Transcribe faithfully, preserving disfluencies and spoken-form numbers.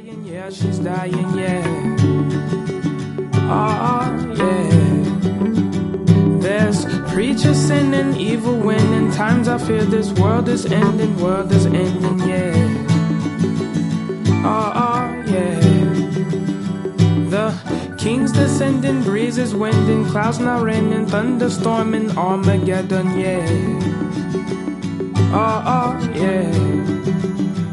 dying, yeah, she's dying, yeah. Oh, yeah. There's preachers sinning, evil winning. Times I fear this world is ending, world is ending, yeah. Oh, oh, yeah. The king's descending, breezes winding, clouds now raining, thunderstorming, Armageddon, yeah. Oh, oh, yeah.